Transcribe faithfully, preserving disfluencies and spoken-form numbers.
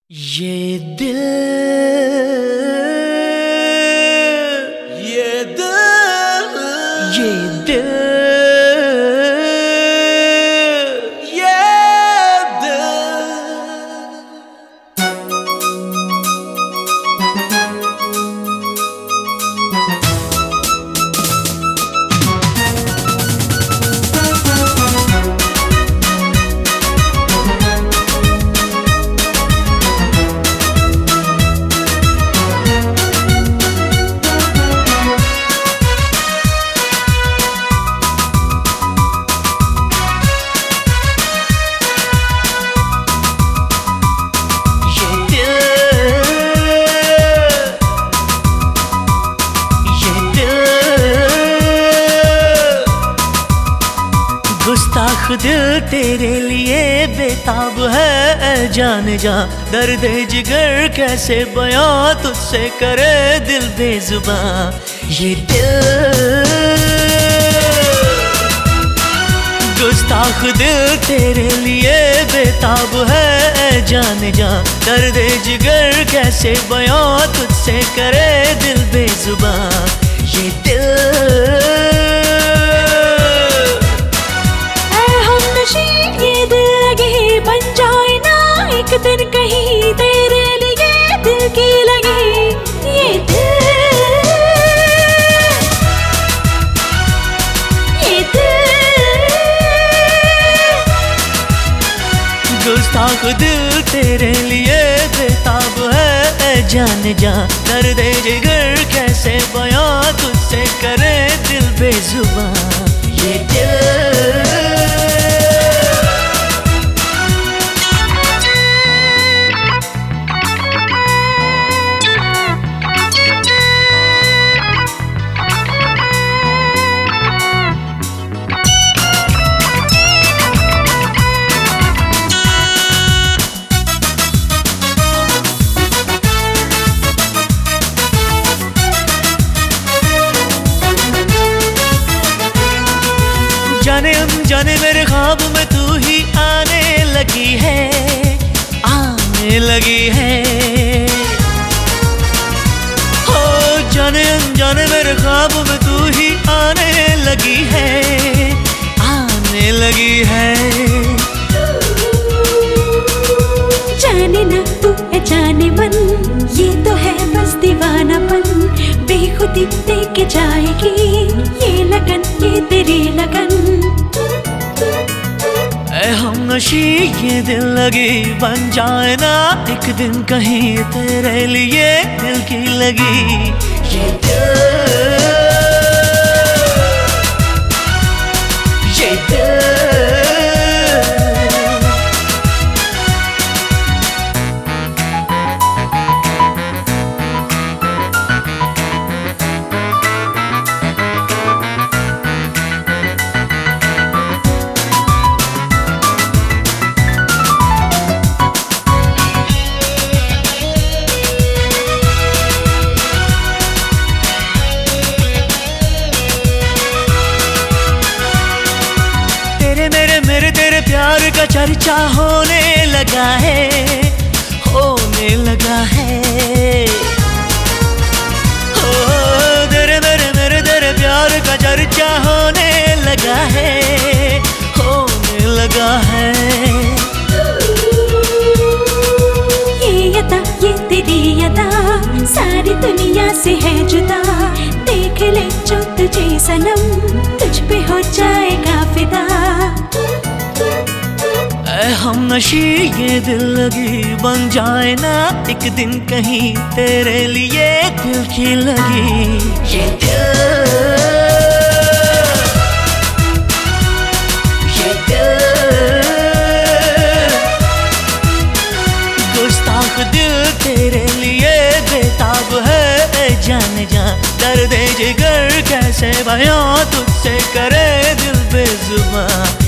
ये दिल ये दिल ये दिल ये दिल गुस्ताख दिल तेरे लिए बेताब है, जान जा दर्द जिगर कैसे बयां तुझसे करे दिल बेजुबां। ये दिल गुस्ताख दिल तेरे लिए बेताब है, जान जा दर्द जिगर कैसे बयां तुझसे करे दिल बेजुबां। ये दिल ये दिल लगी बन जाए ना एक दिन कहीं तेरे लिए दिल की लगी। ये दिल ये दिल गुस्ताख दिल तेरे लिए बेताब है, जान जा दर्द जिगर कैसे बयां तुझसे करे दिल बेजुबां। ये दिल जाने अनजाने मेरे ख्वाब में तू ही आने लगी है, आने लगी है। हो जाने अनजाने मेरे ख्वाब में तू ही आने लगी है, आने लगी है। जाने ना तू है जाने मन, ये तो है बस दीवानापन, बेखुदी लेके जाएगी ये लगन ये तेरी लगन। ऐ हमनशी ये दिल लगी बन जाए ना एक दिन कहीं तेरे लिए दिल की लगी। ये दिल ये दिल मेरे तेरे प्यार का चर्चा होने लगा है, होने लगा है। हो तेरे मेरे मेरे तेरे प्यार का चर्चा होने लगा है, होने लगा है। ये अदा ये तेरी अदा सारी दुनिया से है जुदा, देख ले जो तुझे सनम तुझ पे हो जाएगा फिदा। ऐ हमनशी ये दिल लगी बन जाए ना एक दिन कहीं तेरे लिए दिल की लगी। ये दिल ये दिल गुस्ताख दिल तेरे लिए बेताब है, जान जा दर्द जिगर कैसे बयां तुझसे करे दिल बेजुबां।